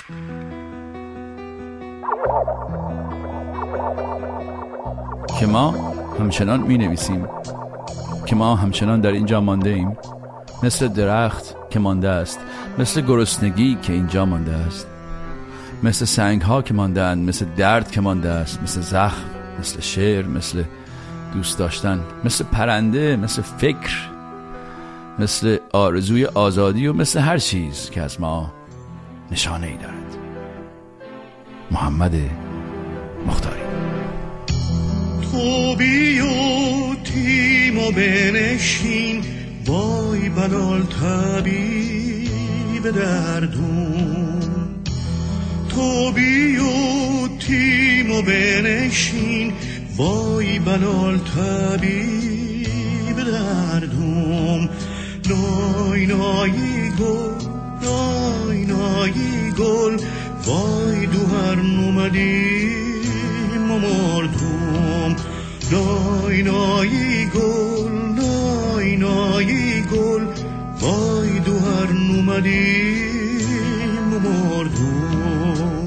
که ما همچنان می نویسیم، که ما همچنان در اینجا مانده ایم، مثل درخت که مانده است، مثل گرسنگی که اینجا مانده است، مثل سنگ ها که مانده اند، مثل درد که مانده است، مثل زخم، مثل شعر، مثل دوست داشتن، مثل پرنده، مثل فکر، مثل آرزوی آزادی و مثل هر چیز که از ما نشانه ای دارد. محمد مختاری. تو بیو تیم و بنشین، وای بلال طبیب دردون. تو بیو تیم و بنشین، وای بلال طبیب دردون. نای نای گل، نای نای گل، وای دو هر نومدیم و مردم. نای نای گل، نای نای گل، وای دو هر نومدیم و مردم.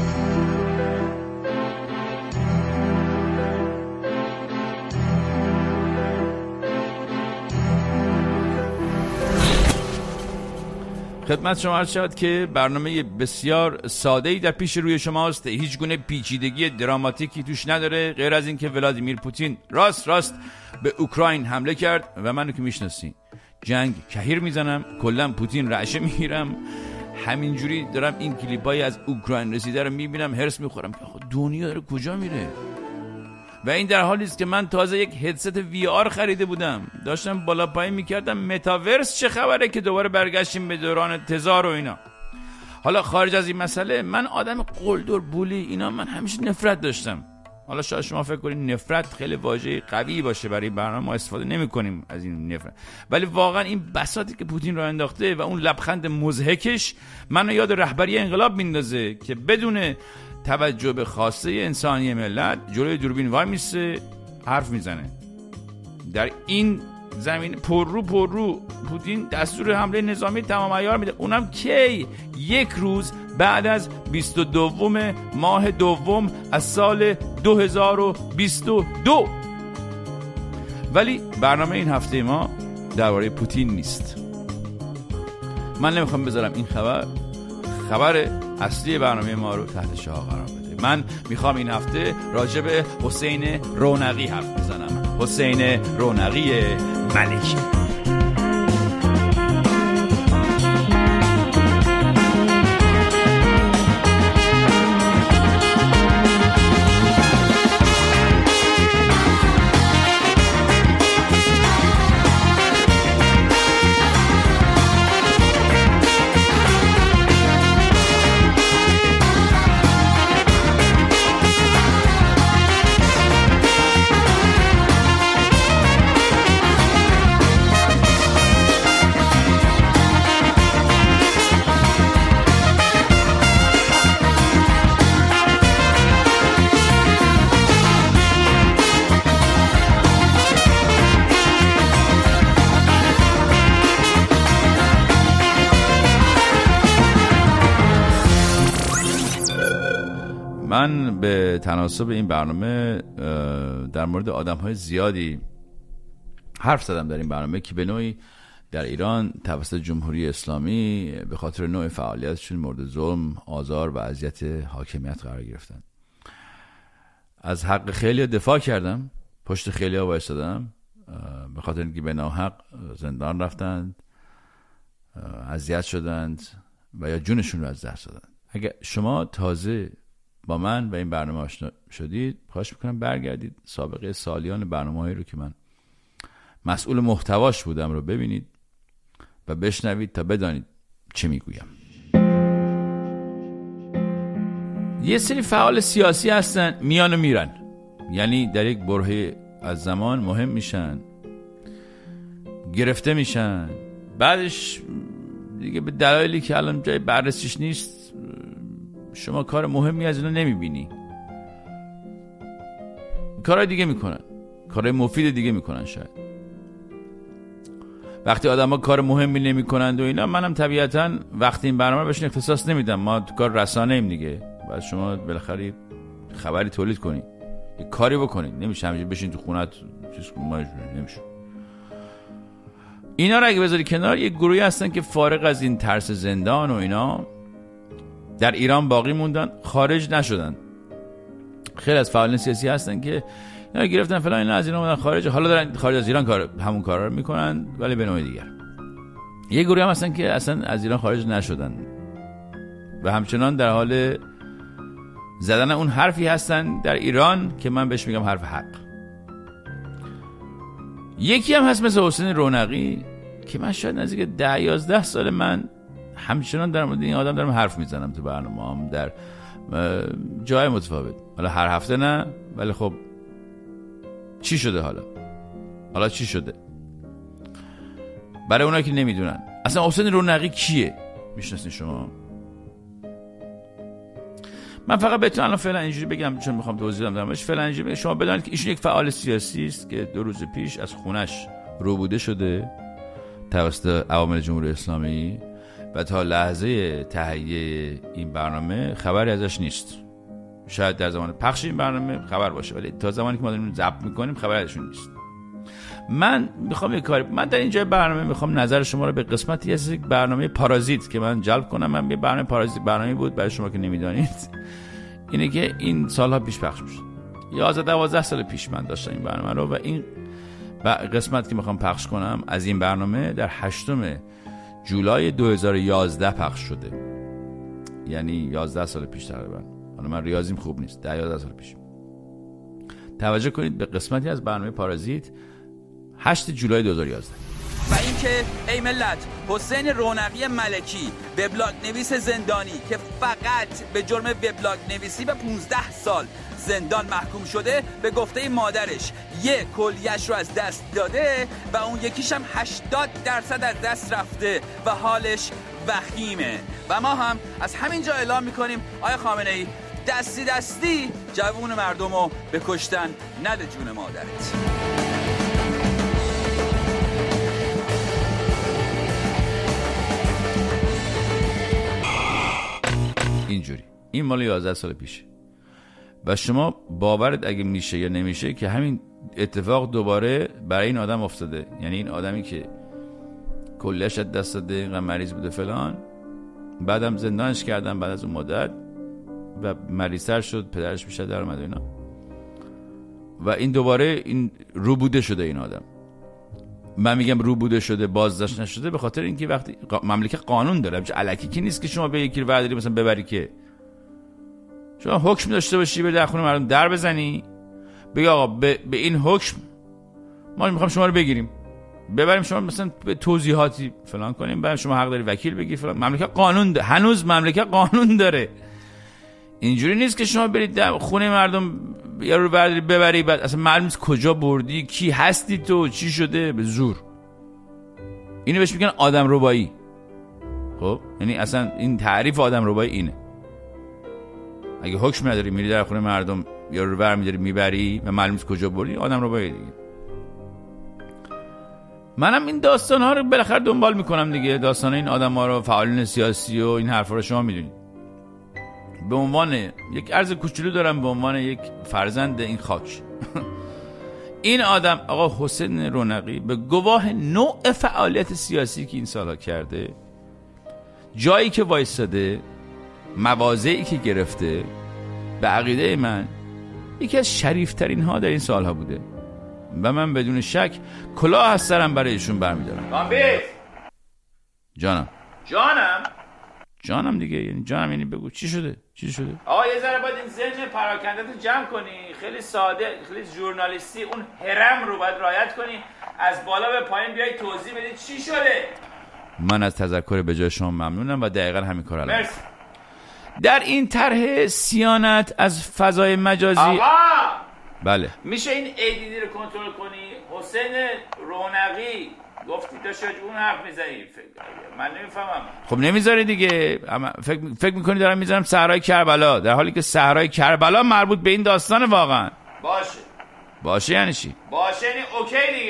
خدمت شما عرض شود که برنامه بسیار ساده‌ای در پیش روی شماست، هیچ گونه پیچیدگی دراماتیکی توش نداره، غیر از این که ولادیمیر پوتین راست به اوکراین حمله کرد و منو که میشناسی جنگ کهیر میزنم، کلا پوتین رعشه میگیرم، همینجوری دارم این کلیپای از اوکراین رسیده رو میبینم، هرس میخورم که دنیا داره کجا میره. و این در حالی است که من تازه یک هدست وی آر خریده بودم، داشتم بالا پایین میکردم متاورس چه خبره که دوباره برگشتیم به دوران تزار و اینا. حالا خارج از این مسئله، من آدم قلدر بولی اینا من همیشه نفرت داشتم. حالا شاید شما فکر کنید نفرت خیلی واژه قوی باشه برای برنامه، ما استفاده نمی کنیم از این نفرت، ولی واقعا این بساطی که پوتین رو انداخته و اون لبخند مضحکش منو یاد رهبری انقلاب میندازه که بدون توجه به خواسته انسانی ملت جلوی دوربین وای میسه، حرف میزنه. در این زمین پر رو پوتین دستور حمله نظامی تمام عیار میده، اونم کی؟ یک روز بعد از 22 ماه دوم از سال 2022. ولی برنامه این هفته ما درباره پوتین نیست. من نمیخوام بذارم این خبر اصلی برنامه ما رو تحت شعار قرار بده. من میخوام این هفته راجع به حسین رونقی حرف بزنم. حسین رونقی ملکی. من به تناسب این برنامه در مورد آدم‌های زیادی حرف زدم در این برنامه که به نوعی در ایران توسط جمهوری اسلامی به خاطر نوع فعالیتشون مورد ظلم، آزار و اذیت حاکمیت قرار گرفتن. از حق خیلی دفاع کردم، پشت خیلی ها وایسادم، به خاطر اینکه به ناحق زندان رفتند، اذیت شدند و یا جونشون رو از دست دادن. اگر شما تازه با من و این برنامه آشنا شدید، خواهش میکنم برگردید سابقه سالیان برنامه‌هایی رو که من مسئول محتواش بودم رو ببینید و بشنوید تا بدانید چه میگویم. یه سری فعال سیاسی هستن میان و میرن، یعنی در یک برهه از زمان مهم میشن، گرفته میشن، بعدش دیگه به دلایلی که الان جای بررسیش نیست شما کار مهمی از اینا نمیبینی، کارهای دیگه میکنن، کارهای مفید دیگه میکنن شاید. وقتی آدما کار مهمی نمی‌کنند و اینا، منم طبیعتاً وقتی این برنامه بهشون اختصاص نمیدم. ما تو کار رسانه ایم دیگه، بعد شما بالاخره خبری تولید کنید، یه کاری بکنید، نمیشه همینجوری بشین تو خونت چیز نمیشه. اینا رو اگه بذاری کنار، یه گروهی هستن که فارغ از این ترس زندان و اینا در ایران باقی موندن، خارج نشدن. خیلی از فعالین سیاسی هستن که اینا گرفتن فلان، اینا از ایران اومدن خارج، حالا دارن خارج از ایران همون کارا رو میکنن ولی به نوع دیگر. یه گروهی هم هستن که اصلا از ایران خارج نشدن و همچنان در حال زدن اون حرفی هستن در ایران که من بهش میگم حرف حق. یکی هم هست مثل حسین رونقی که من شاید نزدیک 10-11 سال من همچنان در مورد این آدم دارم حرف میزنم تو برنامه‌ام در جای متفاوت. حالا هر هفته نه، ولی خب چی شده حالا چی شده؟ برای اونایی که نمیدونن اصلا حسین رونقی کیه؟ میشناسین شما؟ من فقط بهتون الان فعلا اینجوری بگم چون میخوام توضیح بدم درمش. فعلا اینجوری بگم شما بدونید که ایشون یک فعال سیاسی است که 2 روز پیش از خونش روبوده شده توسط عوامل جمهوری اسلامی و تا لحظه تهیه این برنامه خبری ازش نیست. شاید در زمان پخش این برنامه خبر باشه، ولی تا زمانی که ما داریم ضبط میکنیم خبری ازشون نیست. من میخوام من در اینجا برنامه میخوام نظر شما رو به قسمتی از یک برنامه پارازیت که من جلب کنم. من یه برنامه پارازیت برنامه‌ای بود برای شما که نمیدونید، اینه که این سالها پیش پخش میشد. 11-12 سال پیش من داشتم این برنامه رو و این قسمت که میخوام پخش کنم از این برنامه در 8 جولای 2011 پخش شده، یعنی 11 سال پیش تقریبا. حالا من ریاضیم خوب نیست، 10-11 سال پیش. توجه کنید به قسمتی از برنامه پارازیت 8 جولای 2011. و اینکه ای ملت، حسین رونقی ملکی، وبلاگ نویس زندانی که فقط به جرم وبلاگ نویسی به 15 سال زندان محکوم شده، به گفته مادرش یه کلیه‌اش رو از دست داده و اون یکیش هم 80% از دست رفته و حالش وخیمه. و ما هم از همینجا اعلام میکنیم آقای خامنه‌ای، دستی جوون مردم رو به کشتن نده جون مادرت. اینجوری. این مال 11 سال پیشه و شما باورت اگه میشه یا نمیشه که همین اتفاق دوباره برای این آدم افتاده. یعنی این آدمی که کلش دست داده، اینقدر مریض بوده فلان، بعدم زندانش کردن بعد از اون مدت و مریض‌تر شد، پدرش بیشتر در اومد اینا و این دوباره این روبوده شده. این آدم، من میگم روبوده شده، بازداشت نشده، به خاطر اینکه وقتی مملکت قانون داره، همچه الکی که نیست که شما به یکی رو برداری مثلا ببری، که شما حکم داشته باشی بری در خونه مردم در بزنی بگی آقا به این حکم ما میخوام شما رو بگیریم ببریم شما مثلا به توضیحاتی فلان کنیم، بعد شما حق داری وکیل بگی فلان. مملکت قانون داره، هنوز مملکت قانون داره. اینجوری نیست که شما برید در خونه مردم یارو رو برداری ببری بعد اصلا معلوم نیست کجا بردی، کی هستی تو، چی شده، به زور. اینو بهش میگن آدم ربایی. خب یعنی اصلا این تعریف آدم ربایی اینه. اگه حکم نداری میری در خونه مردم یارو رو برمی‌داری میبری و معلوم نیست کجا بردی، آدم ربایی دیگه. منم این داستان‌ها رو بالاخره دنبال میکنم دیگه، داستان این آدم‌ها رو، فعالین سیاسی و این حرفا رو شما میدونید. به عنوان یک عرض کوچولو دارم، به عنوان یک فرزند این خاک. این آدم آقا حسین رونقی به گواه نوع فعالیت سیاسی که این سالها کرده، جایی که وایستاده، مواضعی که گرفته، به عقیده من یکی از شریفترین ها در این سالها بوده و من بدون شک کلاه از سرم برای ایشون برمیدارم. کامبیز جانم دیگه، یعنی جانم، یعنی بگو چی شده؟ آقا یه ذره باید این ذهن پراکنده‌تو جمع کنی، خیلی ساده، خیلی ژورنالیستی، اون هرم رو باید رعایت کنی، از بالا به پایین بیای توضیح بدی چی شده. من از تذکر به جای شما ممنونم و دقیقاً همین کارو الان. مرسی. در این طرح صیانت از فضای مجازی آقا بله میشه این ایدیدی رو کنترل کنی؟ حسین رونقی گفتی داشت اون حرف میزنی، من نمیفهمم. خب نمیذاری دیگه، فکر میکنی دارم میذارم صحرای کربلا، در حالی که صحرای کربلا مربوط به این داستان واقعا. باشه یعنی چی؟ باشه یعنی اوکی دیگه.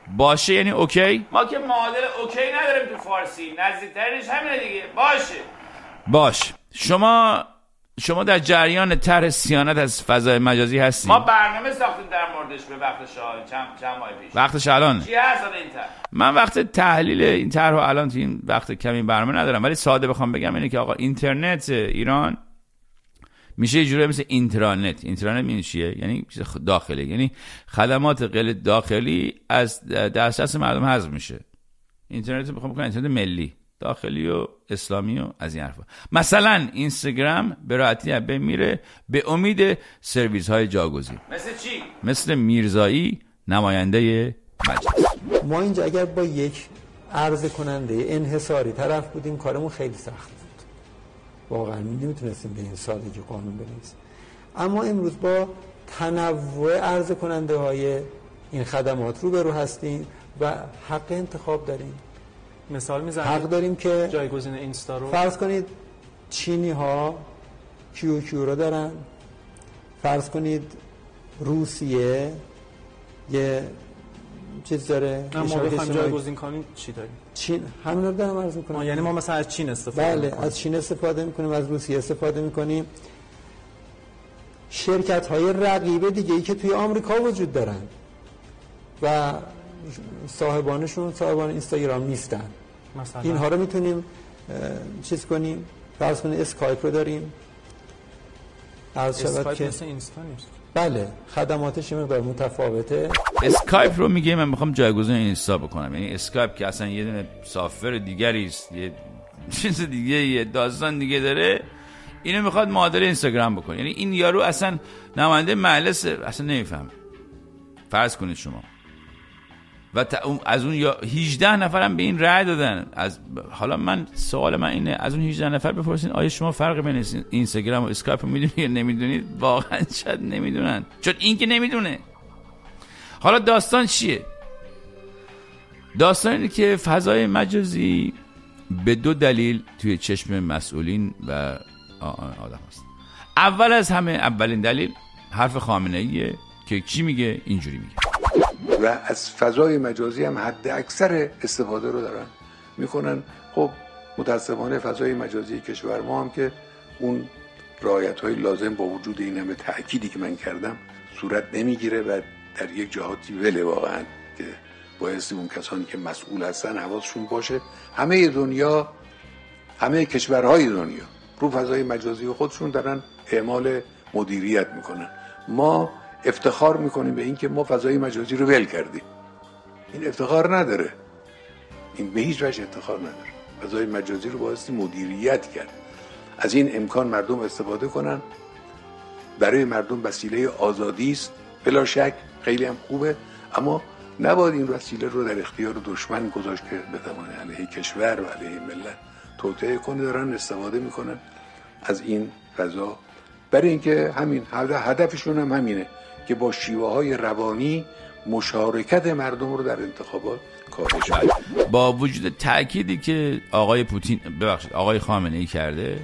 باشه یعنی اوکی. ما که معادل اوکی نداریم تو فارسی، نزدیکترینش همینه دیگه. باشه. شما در جریان طرح صیانت از فضای مجازی هستید؟ ما برنامه ساختیم در موردش به وقت شاه چند ماه پیش. وقتش الان چی هست این طرح؟ من وقت تحلیل این طرح الان تو این وقت کمی برنامه ندارم، ولی ساده بخوام بگم اینه که آقا اینترنت ایران میشه یه جوری مثل اینترنت میشه چیه؟ یعنی چیز داخلی، یعنی خدمات غیر داخلی از دسترس مردم حذف میشه. اینترنت میخوام بکنم اینترنت ملی، داخلی و اسلامی و از این حرفا. مثلا اینستاگرام به راحتی میره به امید سرویس های جاگزین. مثل چی؟ مثل میرزایی نماینده مجلس. ما اینجا اگر با یک عرضه کننده انحصاری طرف بودیم کارمون خیلی سخت بود، واقعا نمیتونستیم به این سادگی قانون بنویسیم. اما امروز با تنوع عرضه کننده های این خدمات روبرو هستیم و حق انتخاب داریم. مثال میزنید حق داریم که جایگزین اینستا رو فرض کنید چینی ها QQ رو دارن، فرض کنید روسیه یه چیز داره. ما بخوایم جایگزین کنیم چی داریم؟ چین همین رو دارم عرض میکنم. یعنی ما مثلا از چین استفاده میکنیم. از چین استفاده میکنیم، از روسیه استفاده میکنیم. شرکت های رقیب دیگه ای که توی آمریکا وجود دارن و صاحبان اینستاگرام نیستن، مثلا اینها رو میتونیم چیز کنیم. فرض کنید اسکایپ رو داریم، عرض شود که مثل اینستا نیست. بله خدماتش یه مقدار متفاوته. اسکایپ رو میگه من میخوام جایگزین اینستا بکنم، یعنی اسکایپ که اصلا یه دونه سافر دیگری است، یه چیز دیگه، یه داستان دیگه داره، اینو میخواد معادل اینستاگرام بکنه. یعنی این یارو اصلا نماینده مجلس اصلا نمیفهمه. فرض کنید شما و از اون 18 نفرم به این رأی دادن. حالا سوال من اینه، از اون 18 نفر بپرسین آیا شما فرق بین اینستاگرام و اسکایپ رو میدونید یا نمیدونید؟ واقعا شاید نمیدونن، چون این که نمیدونه. حالا داستان چیه؟ داستان اینه که فضای مجازی به دو دلیل توی چشم مسئولین و آدم هست. اول از همه، اولین دلیل حرف خامنه‌ایه که چی میگه؟ اینجوری میگه و از فضای مجازی هم حد اکثر استفاده رو دارن میکنن. خب متاسفانه فضای مجازی کشور ما هم که اون رعایت‌های لازم با وجود این همه تأکیدی که من کردم صورت نمیگیره و در یک جهاتی وله واقعا که بایستی اون کسانی که مسئول هستن حواسشون باشه. همه دنیا، همه کشورهای دنیا رو فضای مجازی خودشون دارن اعمال مدیریت میکنن. ما افتخار میکنیم به این که ما فضای مجازی رو ول کردیم. این افتخار نداره، این به هیچ وجه افتخار نداره. فضای مجازی رو بایستی مدیریت کرد. از این امکان مردم استفاده کنن. برای مردم وسیله آزادی است بلا شک، خیلی هم خوبه، اما نباید این وسیله رو در اختیار دشمن گذاشت که بتوانه علیه کشور و علیه ملت توطئه کنه. دارن استفاده میکنن از این فضا برای اینکه همین هدفشون هم همینه که با شیوه‌های روانی مشارکت مردم رو در انتخابات کاهش بده. با وجود تأکیدی که آقای خامنه‌ای کرده،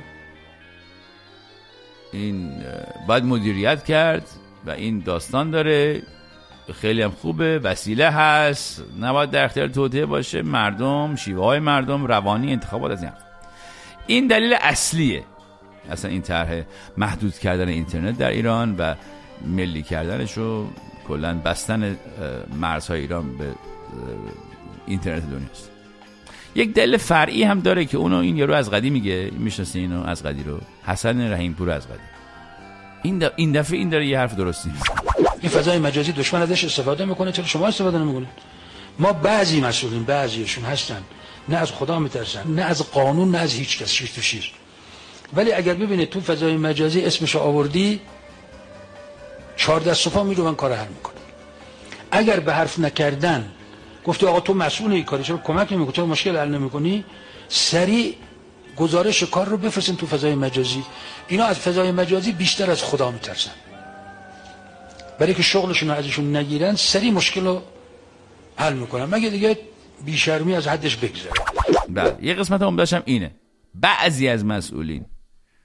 این باید مدیریت کرد و این داستان داره، خیلی هم خوبه، وسیله هست، نباید در اختیار توطئه باشه. مردم، شیوه‌های مردم، روانی، انتخابات، از این دلیل اصلیه اصلا این طرح محدود کردن اینترنت در ایران و ملی کردنش و کلا بستن مرزهای ایران به اینترنت دنیاست. یک دلیل فرعی هم داره که اونو این یارو از قدیم میگه، میشناسه اینو از قدی رو، حسن رحیمپور از قدی. این دفعه این داره یه حرف درستی میزنه. این فضای مجازی دشمن ازش استفاده میکنه، چرا شما استفاده نمیکنید؟ ما بعضی مسئولین، بعضیشون هستن نه از خدا میترسن، نه از قانون، نه از هیچ کس، شیر تو شیر. ولی اگر ببینید تو فضای مجازی اسمشو آوردی 4 دست و پا میرون کار حل میکنه. اگر به حرف نکردن گفتی آقا تو مسئول این کاری، چرا کمک نمیکنی، چرا مشکل حل نمیکنی، سریع گزارش کار رو بفرستین تو فضای مجازی. اینا از فضای مجازی بیشتر از خدا میترسن، برای که شغلشون رو ازشون نگیرن سریع مشکل رو حل میکنن، مگه دیگه بیشرمی از حدش بگذره. بله، یه قسمت عمده‌اش هم اینه، بعضی از مسئولین،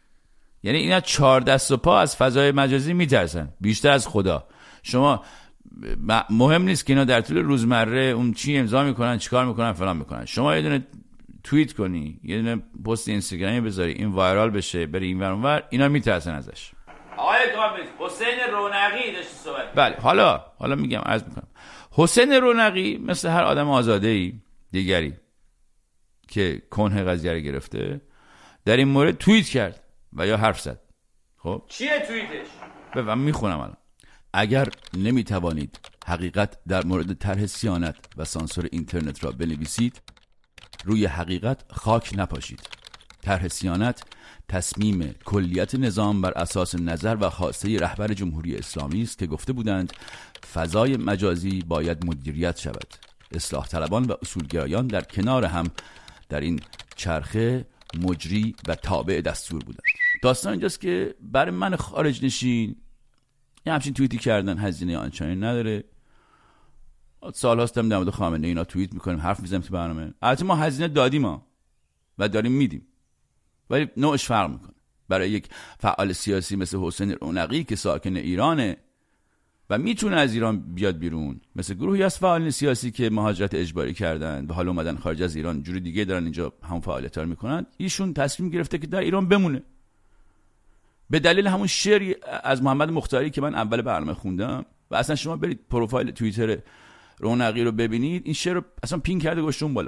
یعنی اینا 4 دست و پا از فضای مجازی میترسن بیشتر از خدا. شما مهم نیست که اینا در طول روزمره اون چی امضا میکنن، چیکار میکنن، فلان میکنن. شما یه دونه توییت کنی، یه دونه پست اینستاگرامی بذاری، این وایرال بشه، بری این ور اون ور، اینا میترسن ازش. آقای کامبیز، حسین رونقی داشت صحبت. بله، حالا میگم، عرض میکنم. حسین رونقی مثل هر آدم آزاده‌ای دیگری که کنه قضیه رو گرفته، در این مورد توییت کرد و یا حرف زد. خب چیه توییتش؟ من میخونم الان. اگر نمیتوانید حقیقت در مورد طرح صیانت و سانسور اینترنت را بنویسید، روی حقیقت خاک نپاشید. طرح صیانت تصمیم کلیت نظام بر اساس نظر و خواسته رهبر جمهوری اسلامی است که گفته بودند فضای مجازی باید مدیریت شود. اصلاح طلبان و اصولگرایان در کنار هم در این چرخه مجری و تابع دستور بودند. داستان اینجاست که برای من خارج نشین یه همچین توییتی کردن هزینه آنچنانی نداره. سال هاستم در مورد خامنه‌ای اینا توییت میکنیم، حرف میزنیم تو برنامه. البته ما هزینه دادیم و داریم میدیم، ولی نوعش فرق میکنه. برای یک فعال سیاسی مثل حسین رونقی که ساکن ایرانه و میتونه از ایران بیاد بیرون، مثل گروهی از فعالین سیاسی که مهاجرت اجباری کردن و حالا اومدن خارج از ایران، جوری دیگه دارن اینجا هم فعالیت‌ها رو میکنن، ایشون تصمیم گرفته که در ایران بمونه. به دلیل همون شعری از محمد مختاری که من اول برنامه خوندم، و اصلا شما برید پروفایل توییتر رونقی رو ببینید، این شعر رو اصلا پین کرده گوشتون بالا.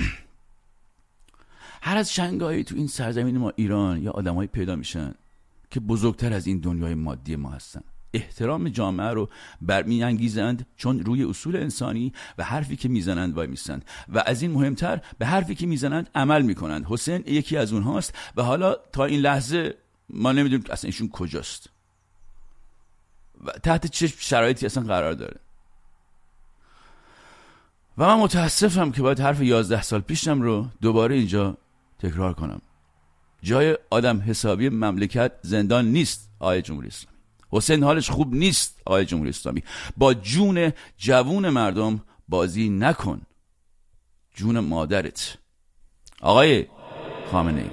هر از شنگایی تو این سرزمین ما ایران یا آدمایی پیدا میشن که بزرگتر از این دنیای مادی ما هستن. احترام جامعه رو برمی‌انگیزند چون روی اصول انسانی و حرفی که میزنند وای میسند و از این مهمتر به حرفی که میزنند عمل میکنند. حسین یکی از اونهاست و حالا تا این لحظه ما نمیدونیم اصلا ایشون کجاست و تحت چه شرایطی اصلا قرار داره. و من متاسفم که باید حرف 11 سال پیشم رو دوباره اینجا تکرار کنم. جای آدم حسابی مملکت زندان نیست آقای جمهوری اسلامی. حسین حالش خوب نیست آقای جمهوری اسلامی. با جون جوون مردم بازی نکن. جون مادرت آقای خامنه‌ای.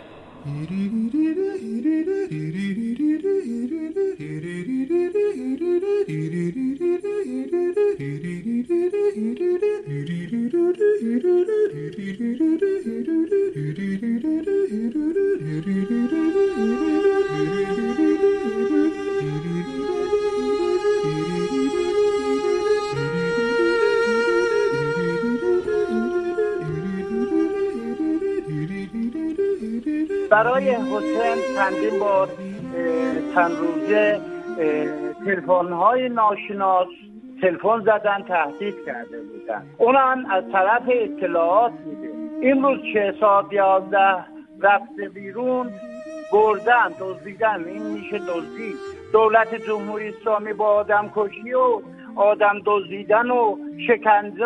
برای حسین چندین بار چند روزه تلفن‌های ناشناس تلفن زدن، تهدید کرده بودن. اونم از طرف اطلاعات میده. این روز 611 رفته بیرون، بردن، دزدیدن. این میشه دزدی. دولت جمهوری اسلامی با آدم کشی و آدم دزدیدن و شکنجه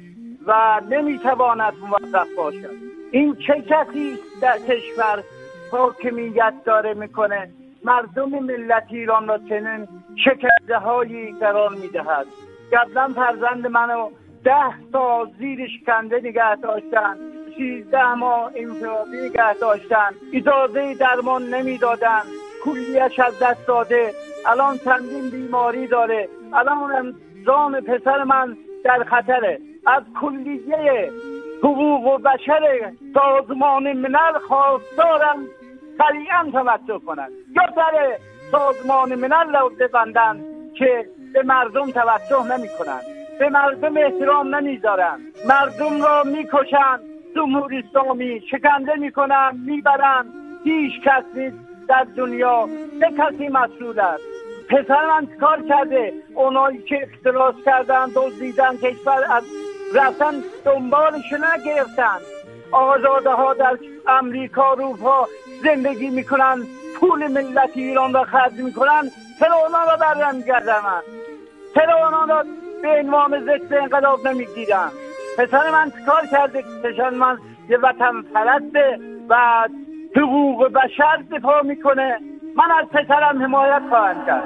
و نمیتواند موفق باشد. این چه کسی در کشور حاکمیت داره میکنه؟ مردم ملت ایران را چنین شکنجه هایی قرار میدهد. قبلا فرزند منو 10 سال زیر شکنجه نگه داشتن، 13 ماه انفرادی نگه داشتن، اجازه درمان نمیدادن، کلیه‌اش از دست داده. الان چندین بیماری داره. الان جان پسر من در خطره. از کلیه حقوق بشر سازمان ملل خواستارم سریعا توجه کنند، یا در سازمان ملل را ببندند که به مردم توجه نمی کنند، به مردم احترام نمیذارند، مردم را میکشند. جمهوری اسلامی شکنجه میکنند، میبرند. هیچ کسی در دنیا به کسی مسئول است. پسر من کار کرده؟ اونایی که اختلاس کردن، دزدیدن کشور، از رفتن دنبالش نگرفتن. آزاده ها در امریکا، اروپا زندگی میکنن، پول ملت ایران را خرج میکنن. چرا اونا را برنمیگردن؟ چرا اونا را به عنوان ضد انقلاب نمیگیرن؟ پسر من کار کرده؟ پسر من یه وطن پرسته و حقوق بشر دفاع میکنه. من از پسرم حمایت خواهم کرد.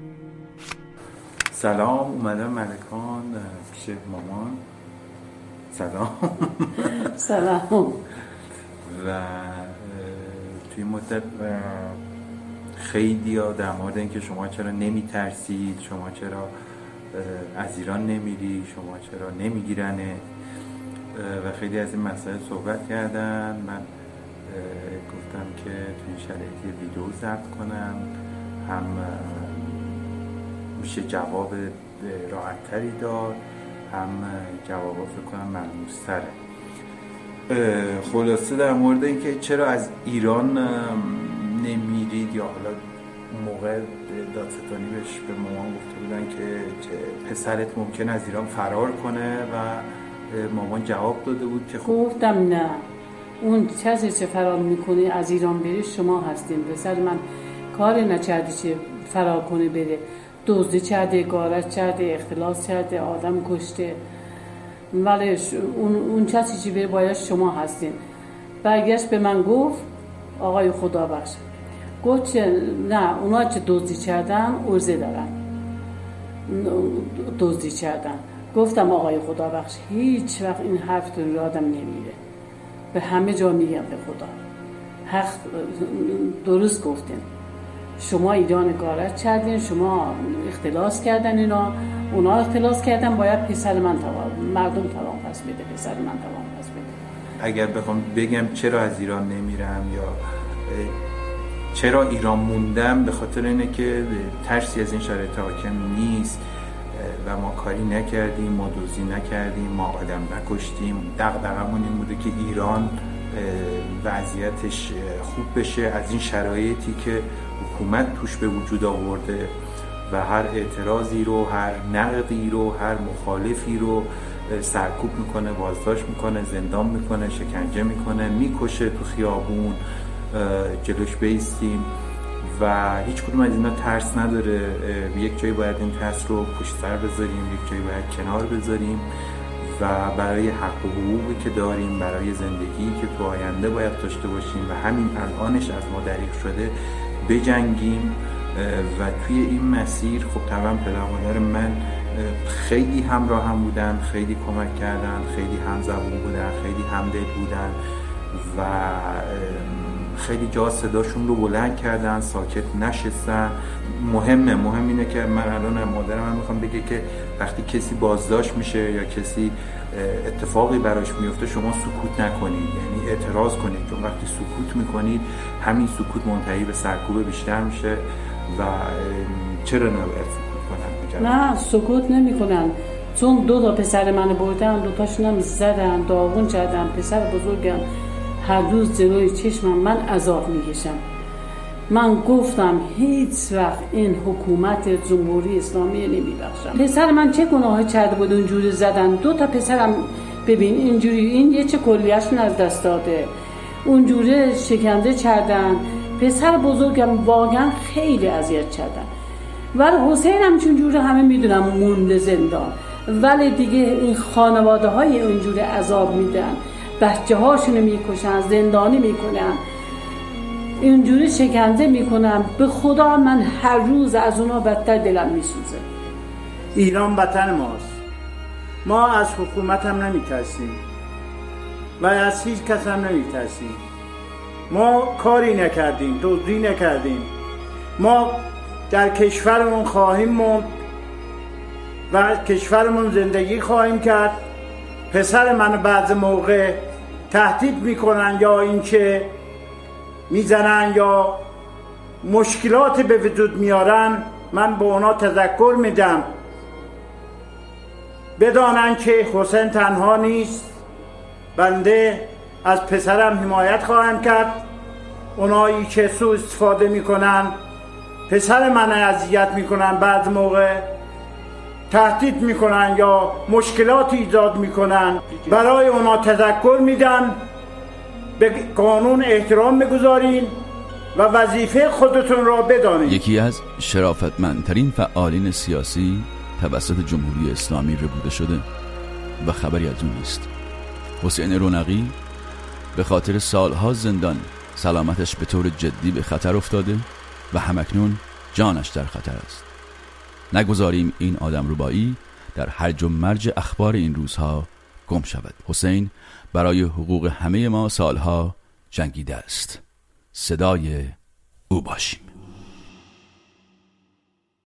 سلام، اومدم ملکان پیش مامان. سلام. و توی مدت خیلی ها در مورد اینکه شما چرا نمی ترسید، شما چرا از ایران نمیری، شما چرا نمیگیرنه و خیلی از این مسائل صحبت کردن. من گفتم که تو این شرایط ویدیو ضبط کنم، هم میشه جواب راحت تری داد، هم جوابا فکر کنم ملموس تره. خلاصه در مورد اینکه چرا از ایران نمیرید، یا حالا موقع دادستانی بهش به مامان گفته بودن که پسرت ممکن از ایران فرار کنه و مامان جواب داده بود که گفتم نه، اون کسی چه فرار میکنه از ایران بره شما هستین. پسر من کار نکرده چه فرار کنه بره، دزدی کرده، غارت کرده، اختلاس کرده، آدم کشته، ولی اون کسی چی بره باید شما هستین. برگشت به من گفت آقای خدا بخش، گفت نه اونا چه دزدی کردن عرضه دارن، دزدی کردن. گفتم آقای خدا بخش هیچ وقت این حرف رو آدم نمیره، به همه جا میگم به خدا حق درست گفتین، شما ایران غارت کردین، شما اختلاس کردن، اونا اختلاس کردن، باید پسر من مردم توان پس بده، پسر من توان پس بده. اگر بخوام بگم چرا از ایران نمیرم یا چرا ایران موندم، به خاطر اینه که ترسی از این شرایط حاکم نیست و ما کاری نکردیم، ما دزدی نکردیم، ما آدم نکشتیم. دغدغمون این بوده که ایران وضعیتش خوب بشه از این شرایطی که حکومت توش به وجود آورده و هر اعتراضی رو، هر نقدی رو، هر مخالفی رو سرکوب میکنه، بازداشت میکنه، زندان میکنه، شکنجه میکنه، میکشه تو خیابون، جلوش بیستیم و هیچ کدوم از اینا ترس نداره. یک جایی باید این ترس رو پشت سر بذاریم، یک جایی باید کنار بذاریم و برای حق و حقوقی که داریم، برای زندگی که تو آینده باید داشته باشیم و همین الانش از ما دریغ شده بجنگیم. و توی این مسیر خب طبعا پدر مادر من خیلی همراه هم بودن، خیلی کمک کردن، خیلی همزبون بودن، خیلی همدل بودن و خیلی جا صداشون رو بلند کردن، ساکت نشستن. مهم اینه که من الان مادرم هم میخوام بگه که وقتی کسی بازداشت میشه یا کسی اتفاقی براش میفته شما سکوت نکنید، یعنی اعتراض کنید، چون وقتی سکوت میکنید همین سکوت منتهی به سرکوب بیشتر میشه و چرا نباید سکوت کنن؟ نه سکوت نمیکنن، چون 2 پسر منو بردن، 2 تاشون هم زدن، داغون کردن، پسر بزرگم هر روز جلوی چشمم من عذاب میکشم. من گفتم هیچ وقت این حکومت جمهوری اسلامی نمیبخشم. پسر من چه گناهی کرده بود اونجوری زدن؟ 2 پسرم ببین اینجوری، این یه چه کلیه‌شون از دست داده، اونجوری شکنجه کردن. پسر بزرگم واقعا خیلی اذیت کردن، ولی حسین هم چونجوری همه میدونم مونده زندان، ولی دیگه این خانواده های اونجوری عذاب میدن، بچه هاشونو میکشن، زندانی میکنن، اینجوری شکنجه میکنن. به خدا من هر روز از اونا بدتر دلم میسوزه. ایران وطن ماست، ما از حکومت هم نمیترسیم و از هیچ کس هم نمیترسیم. ما کاری نکردیم، دزدی نکردیم، ما در کشورمون خواهیم موند و کشورمون زندگی خواهیم کرد. پسر منو بعض موقع تهدید میکنن یا اینکه میزنن یا مشکلات به وجود میارن، من به اونا تذکر میدم بدانن که حسین تنها نیست، بنده از پسرم حمایت خواهم کرد. اونایی که سوء استفاده میکنن، پسر من اذیت میکنن، بعض موقع تهدید میکنن یا مشکلات ایجاد میکنن، برای اونا تذکر میدم به قانون احترام بگذارین و وظیفه خودتون را بدانید. یکی از شرافتمندترین فعالین سیاسی توسط جمهوری اسلامی ربوده شده و خبری از اون نیست. حسین رونقی به خاطر سالها زندان سلامتش به طور جدی به خطر افتاده و همکنون جانش در خطر است. نگذاریم این آدم ربایی در هرج و مرج اخبار این روزها گم شود. حسین برای حقوق همه ما سالها جنگیده است. صدای او باشیم.